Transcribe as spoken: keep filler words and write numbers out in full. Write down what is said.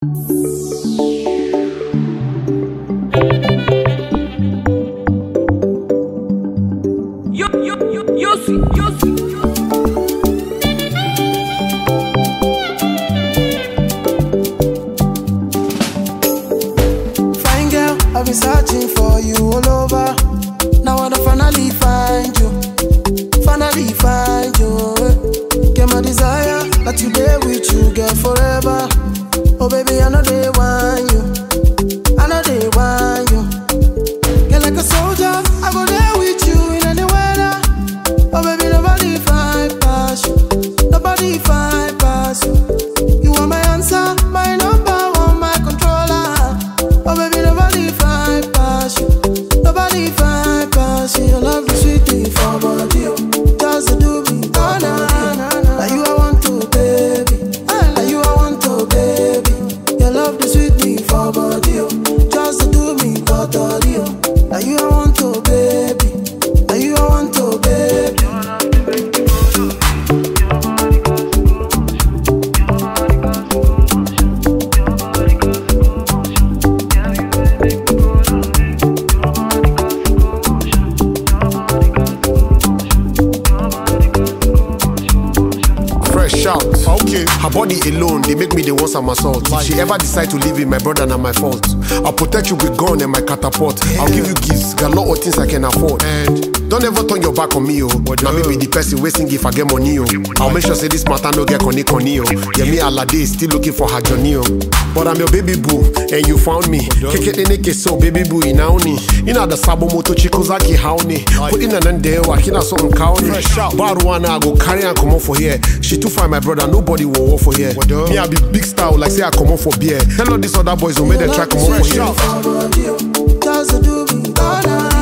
Yo, yo, yo, yo, see, yo, see. Fine girl, I've been searching for you all over. Now I finally find you, finally find you. Get my desire, that you there with you, girl, forever. Oh baby, I know they want you, I know they want you. Get like a soldier, I go there with you in any weather. Oh baby, nobody fight past you, nobody fight past you. You are my answer, my number one, my controller. Oh baby, nobody fight past you, nobody fight past you. Your love is sweet me for body, just to do me, oh na na na. Like you I want to, baby, like you I want to, baby. Your love is sweet me for body, just to do me, totally. Like you I want to, baby, like you I want to, baby. Fresh out. Okay. Her body alone, they make me the one some assault. If she ever decide to leave with my brother, not my fault. I'll protect you with gun and my catapult. Yeah. I'll give you gifts, got a lot of things I can afford. And don't ever turn your back on me, oh. Now me be the person wasting if I get money, oh. I'll make sure say this matter no get conny conny, oh. Yeah, me Alade still looking for her journey, oh. But I'm your baby boo, and you found me. Keke neke so baby boo inauni. Ina da sabo moto chikozaki hauni. Put in an ende wakina so unkauni. Baruana I go carry and come on for here. She too fine, my brother, nobody will walk for here. Me I be big style, like say I come on for beer. Tell all these other boys who made them try come on for here. Just to do me, oh, nah.